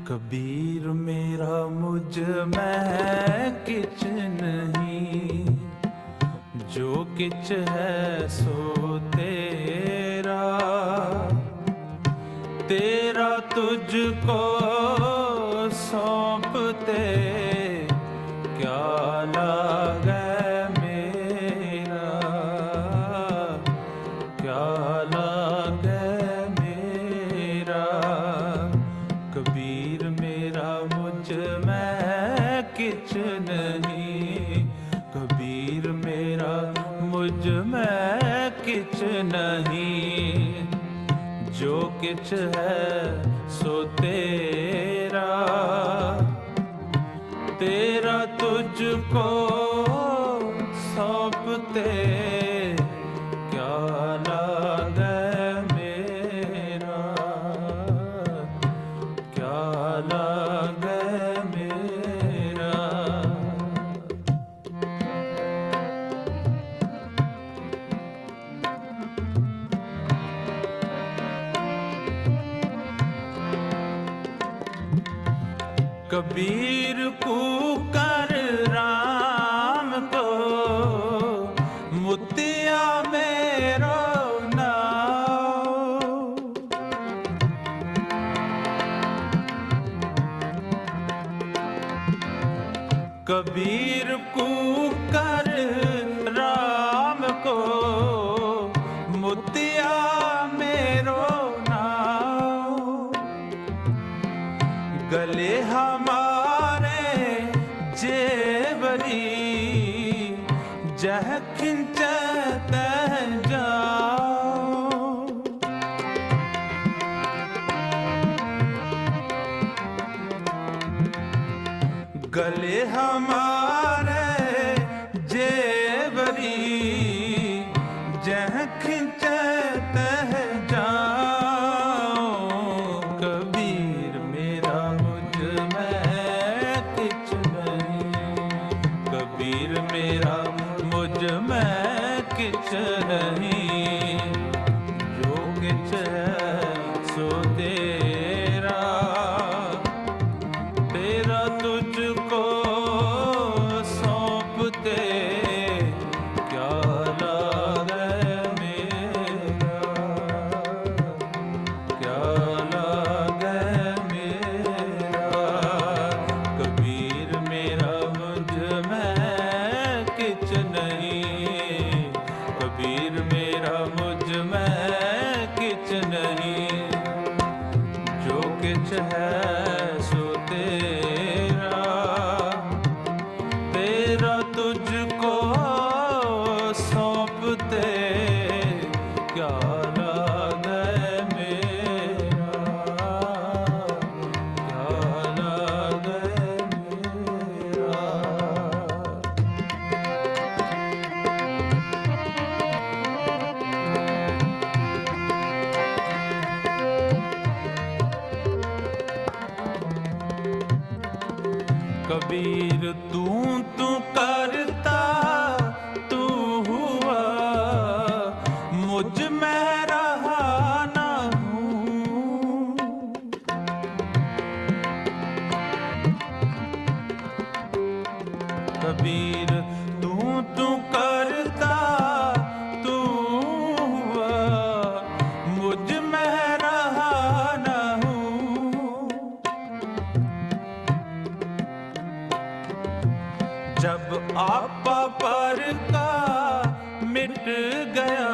कबीर मेरा मुझ में किछ नहीं, जो किछ है सो तेरा। तेरा तुझको सौंपते क्या लागे मेरा, क्या लागे मेरा। कबीर मेरा मुझ में किछ नहीं, कबीर मेरा मुझ में किछ नहीं, जो किछ है सो तेरा। तेरा तुझको सौंपते क्या लागे मेरा, क्या लागे मेरा। कबीर पुकार राम को, मुतिया मेरो नाव। कबीर पुकार राम को, मुतिया मेरो नाव। गले हमारे जेवरी, जह खिंचे तह जाओ। गले हमारे जेवरी, जह खिंचे तह जाओ। कबीर मेरा मुझ में किछ नहीं, कबीर मेरा मुझ में किछ नहीं, जो किछ है सो तेरा। तेरा तुझको सौंपते क्या लागे मेरा, क्या लागे मेरा। कबीर मेरा मुझ में किछ नहीं, कबीर मेरा मुझ में किछ नहीं, जो किछ है सो तेरा। तेरा तुझको सौंपते क्या लागे मेरा, क्या लागे मेरा। कबीर तू करता तू हुआ, मुझ में रहा ना हूँ। कबीर तू करता तू हुआ, मुझ में रहा ना हूँ। जब आपा पर का मिट गया,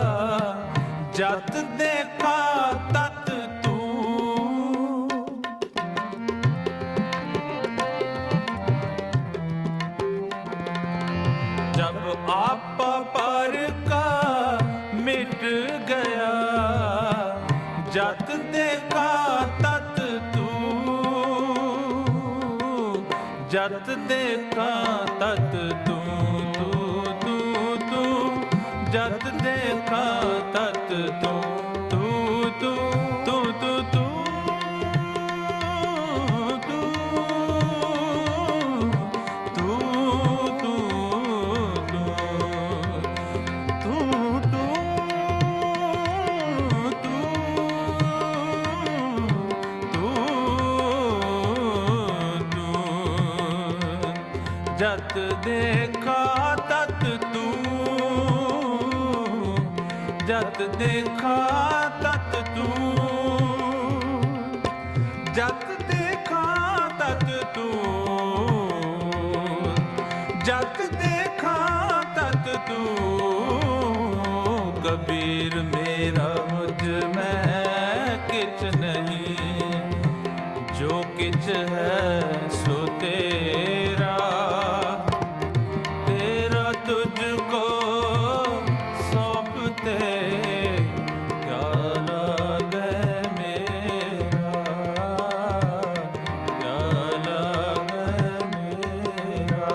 जत देखा तत तू। जब आपा पर का मिट गया, जत देखा तत तू। जत देखा तत तू, जत देखा तत तू, तू तू तू तू तू तू तू तू तू तू तू जत देखा तत तू, जत देखा तत तू, जत देखा तत तू, जत देखा तत तू। कबीर मेरा मुझ में किछ नहीं, जो किछ है सो तेरा, तेरा तुझको सौंपते क्या लागे मेरा, क्या लागे मेरा।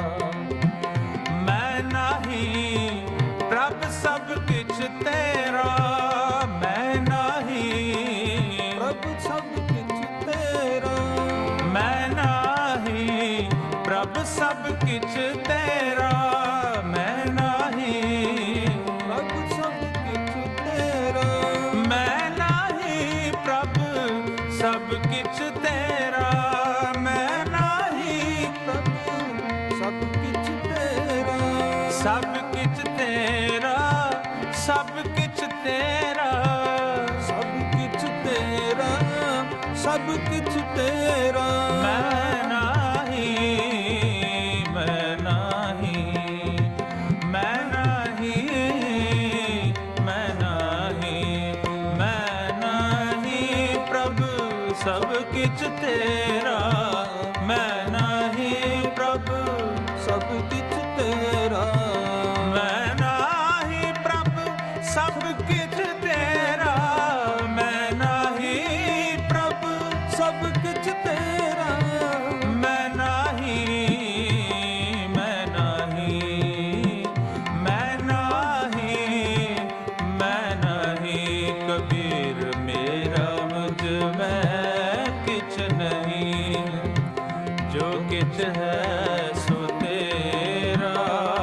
मैं नहीं प्रभ सब किछ तेरा, मैं नहीं प्रभ सब किछ तेरा, मैं नहीं प्रभ सब किछ तेरा, मैं नहीं प्रभ सब किछ तेरा, मैं नहीं प्रभ सब किछ तेरा, मैं नहीं प्रभ सब किछ तेरा, सब किछ तेरा, सब किछ तेरा, सब किछ तेरा, सब किछ तेरा। मैं नहीं, मैं नहीं, मैं नहीं, मैं नहीं, मैं नहीं प्रभु सब किछ तेरा, मैं नहीं प्रभु सब किछ तेरा, मैं नाही प्रभु सब किछ तेरा, मैं नाही प्रभु सब किछ तेरा, मैं नाही, मैं नाही, मैं नाही, मैं नाही। कबीर मेरा मुझ में किछ नहीं, जो किछ है सो तेरा,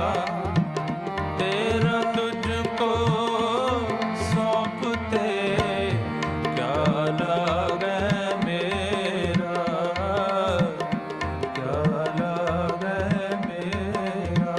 तेरा तुझको सौंपते क्या लागे मेरा, क्या लागे मेरा।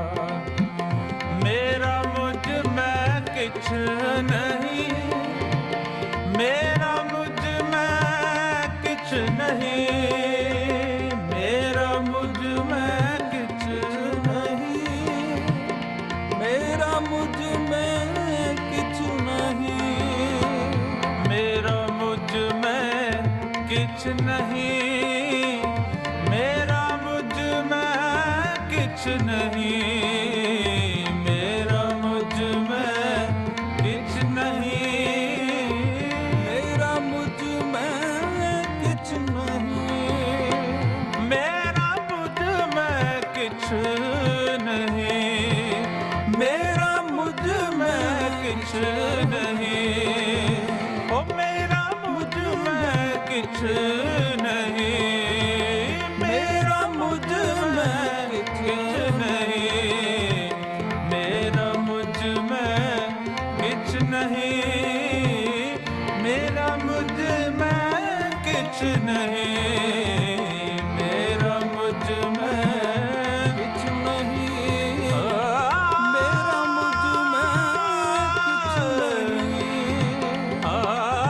मेरा मुझ में किछ नहीं, मेरा मुझ में किछ नहीं, मेरा मुझ में किछ नहीं, मेरा मुझ में किछ नहीं, मेरा मुझ में किछ नहीं, मेरा मुझ में किछ नहीं, मेरा मुझ में किछ नहीं, मेरा मुझ में किछ नहीं, मेरा मुझ में किछ नहीं, मेरा मुझ में किछ नहीं, ओ मेरा मुझ में किछ नहीं, मेरा मुझ में किछ नहीं, मेरा मुझ में किछ नहीं, मेरा मुझ में किछ नहीं, मेरा मुझ में किछ नहीं, आ, मेरा मुझ में किछ नहीं, आ,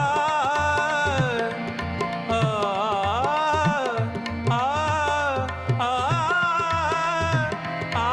आ, आ, आ,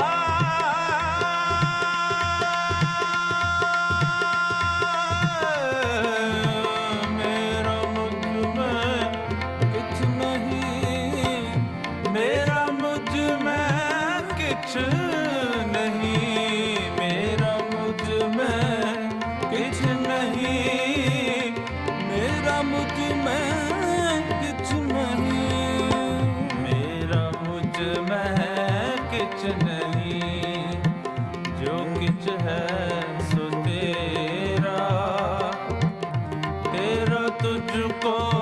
मेरा मुझ में किछ नहीं, मेरा मुझ में किछ नहीं, मेरा मुझ में किछ नहीं, मेरा मुझ में किछ नहीं, मेरा मुझ में किछ नहीं, जो किछ है सो तेरा, तेरा तुझको